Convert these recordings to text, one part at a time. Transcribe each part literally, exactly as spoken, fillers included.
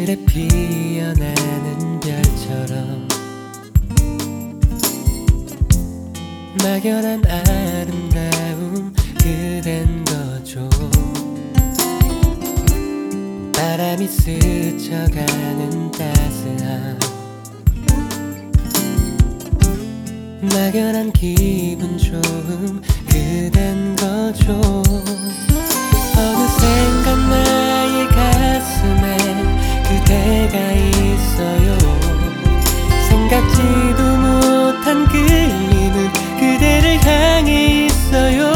하늘에 피어나는 별처럼 막연한 아름다움 그댄 거죠. 바람이 스쳐가는 따스함 막연한 기분 좋음 그댄 거죠. 어느샌가 나의 가슴에 그대가 있어요. 생각지도 못한 끌림은 그대를 향해 있어요.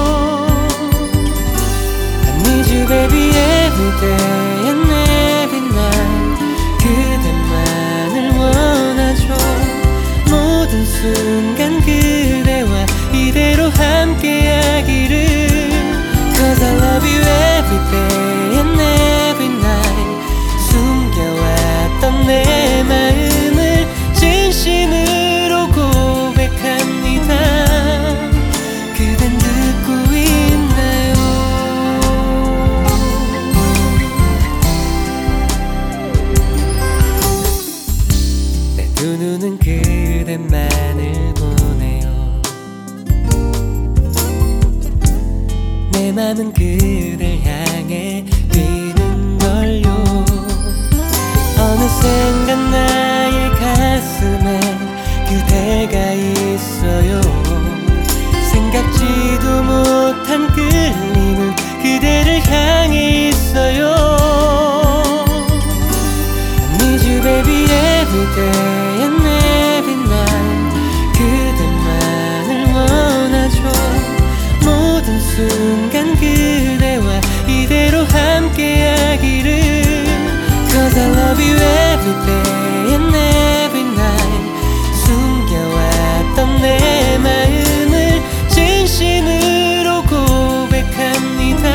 I need you baby every day and every night. 그대만을 원하죠. 모든 순간 그대와 이대로 함께하기를. Cause I love you every day and every night. 숨겨왔던 내 마음을 진심으로 고백합니다. 그댄 듣고 있나요? 내 두 눈은 그대만을 보네요. 내 맘은 그댈 향해 뛰는걸요. 어느샌가 나의 가슴에 그대가 있어요. 생각지도 못한 끌림은 그대를 향해 있어요. I need you baby every day and every night. 그대만을 원하죠. 모든 순간 그대와 이대로 함께하기를. Cause I love you every day and every night. 숨겨왔던 내 마음을 진심으로 고백합니다.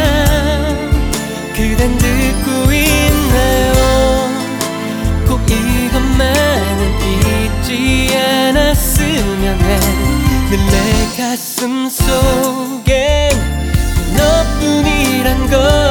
그댄 듣고 있나요? 꼭 이것만은 잊지 않았으면 해. 늘 내 가슴 속엔 너뿐이란 걸